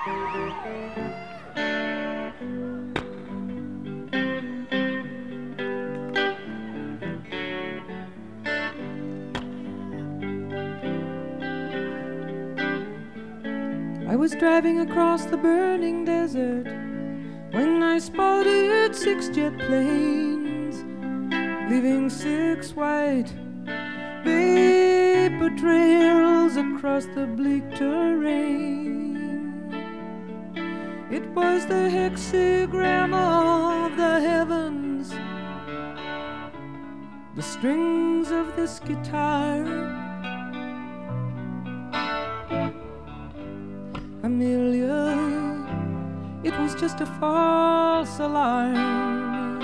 I was driving across the burning desert when I spotted 6 jet planes, leaving 6 white vapor trails across the bleak terrain. It was the hexagram of the heavens, the strings of this guitar. Amelia, it was just a false alarm.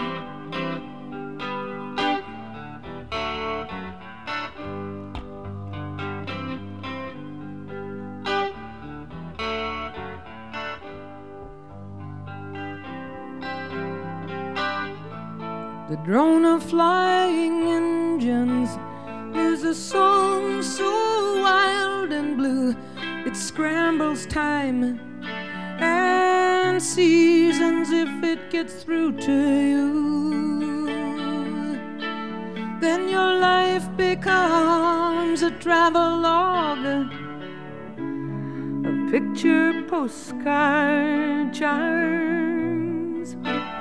The drone of flying engines is a song so wild and blue. It scrambles time and seasons if it gets through to you. Then your life becomes a travelogue, a picture postcard charms.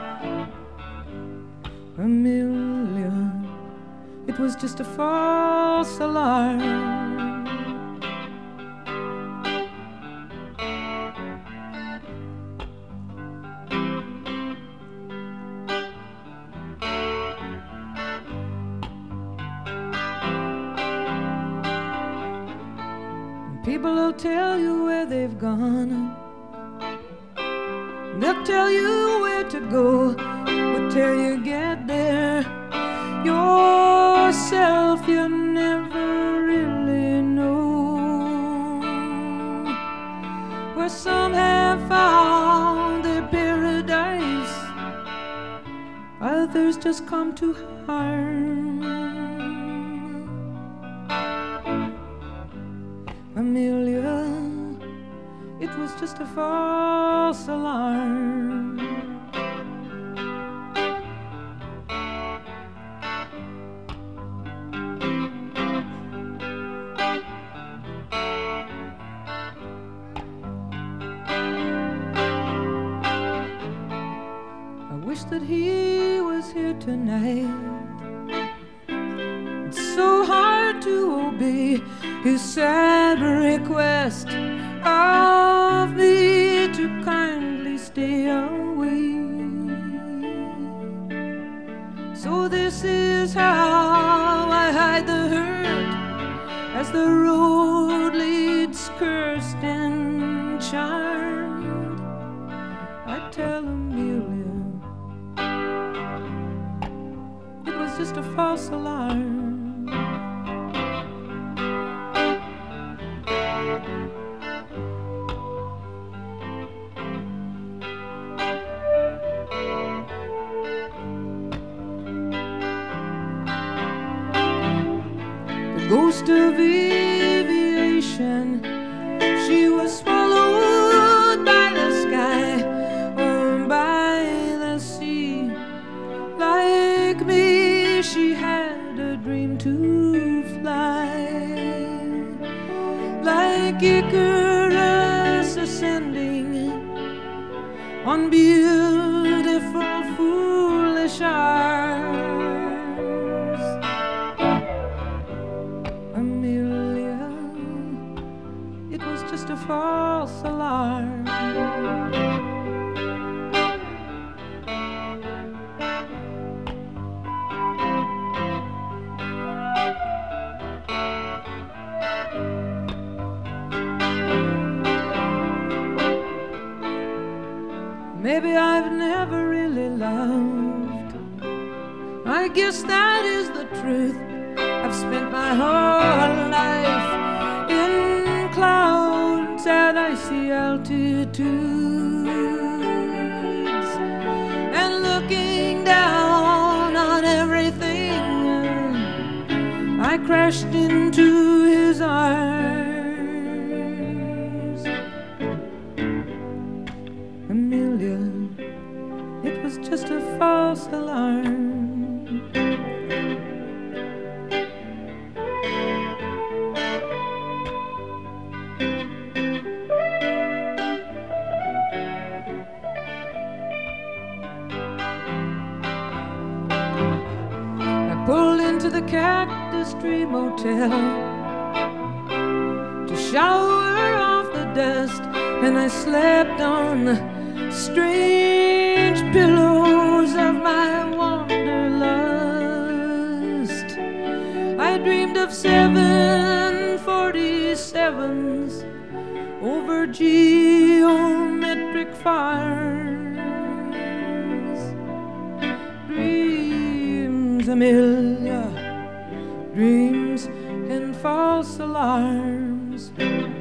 Amelia, it was just a false alarm. People will tell you where they've gone, they'll tell you where to go, but till you get there yourself, you never really know. Where some have found their paradise, others just come to harm. Amelia, it was just a false alarm. I wish that he was here tonight. It's so hard to obey his sad request of me to kindly stay away. So this is how I hide the hurt as the road leads cursed and charmed. I tell Amelia it was just a false alarm. Ghost of aviation, she was swallowed by the sky or by the sea. Like me, she had a dream to fly, like Icarus ascending on beautiful foolish arms. Just a false alarm. Maybe I've never really loved. I guess that is the truth. I've spent my whole life in clouds at icy altitudes and looking down on everything. I crashed into his arms. was just a false alarm. I pulled into the Cactus Tree Motel to shower off the dust, and I slept on the strange pillows of my wanderlust. I dreamed of 747s over geometric fires. Dreams, Amelia, dreams and false alarms.